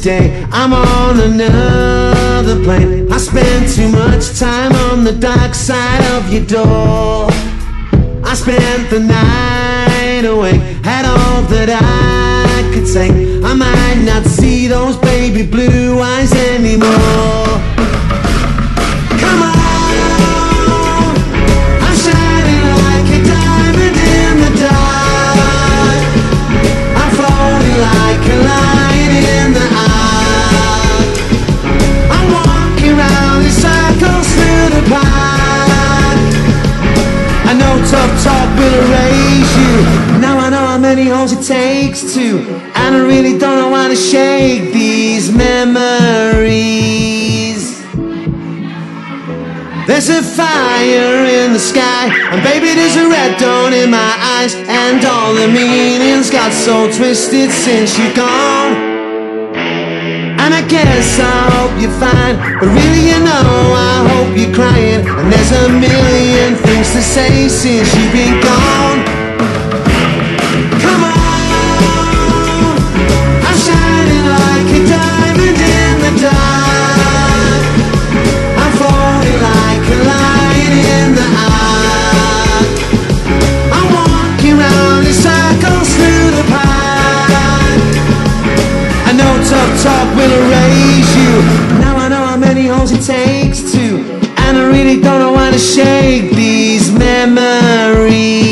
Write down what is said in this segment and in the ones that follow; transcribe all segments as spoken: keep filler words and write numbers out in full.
day I'm on another plane. I spend too much time on the dark side of your door. I spent the night awake, had all that I could take. I might not see those baby blue eyes anymore. Come on, I'm shining like a diamond in the dark. I'm floating like a lion in the ark. I'm walking round in circles through the park. I know tough talk will erase you. Now I know how many holes it takes to, and I really don't know how to shake these memories. There's a fire in the sky, and baby there's a red dawn in my eyes, and all the meanings got so twisted since you're gone. And I guess I hope you're fine, but really you know I hope you're crying. And there's a million things to say since you've been gone. Come on, I'm shining like a diamond in the dark. I'm floating like a lion in the ark. I'm walking round in circles through the park. I know tough talk will erase you. Now I know how many holes it takes to, and I really don't know how to shake these memories.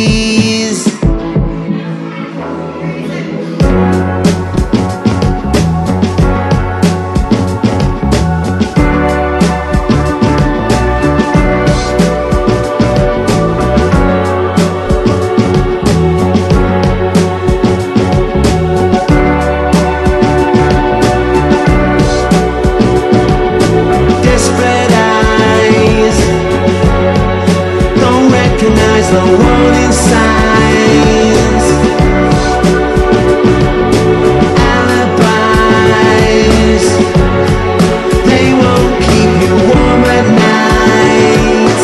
The warning signs, alibis, they won't keep you warm at night.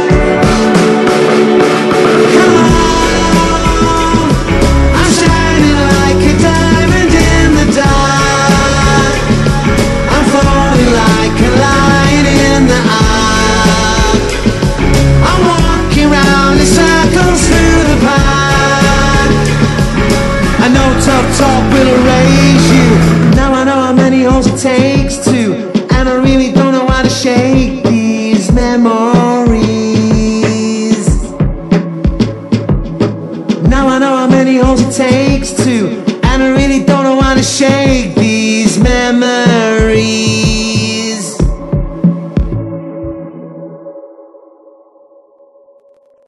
Come on, I'm shining like a diamond in the dark. I'm floating like a lion in the ark. I'm walking round in circles through the park. I know tough talk will erase you. Now I know how many holes it takes to, and I really don't know how to shake these memories. Now I know how many holes it takes to,